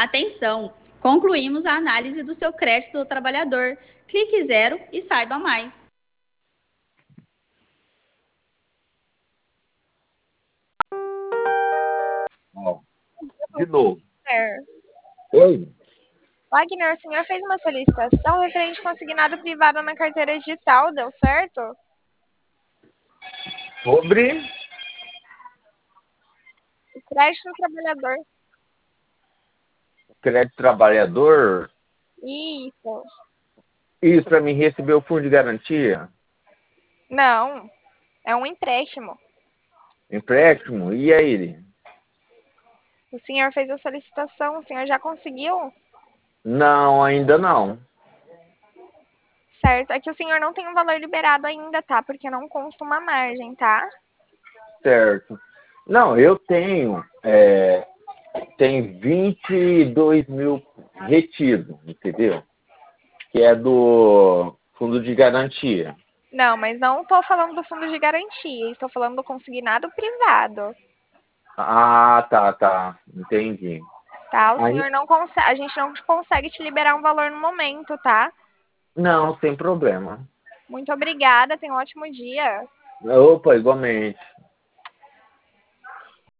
Atenção! Concluímos a análise do seu crédito do trabalhador. Clique zero e saiba mais. Ó, de novo. Wagner, Oi? Wagner, o senhor fez uma solicitação referente a consignado privado na carteira digital, deu certo? Sobre O crédito do trabalhador. crédito trabalhador, Isso. isso para mim receber o fundo de garantia, Não, é um empréstimo. empréstimo, e aí? O senhor fez a solicitação, o senhor já conseguiu? Não, ainda não. Certo. É que o senhor não tem um valor liberado ainda, tá? Porque não consta uma margem, tá? Certo. Não, eu tenho, tem 22 mil retido, entendeu? Que é do fundo de garantia. Não, mas não estou falando do fundo de garantia, estou falando do consignado privado, Ah, tá, tá, entendi. tá? O Aí, senhor não consegue, a gente não consegue te liberar um valor no momento, tá? não, sem problema. Muito obrigada, tenha um ótimo dia. Opa, igualmente.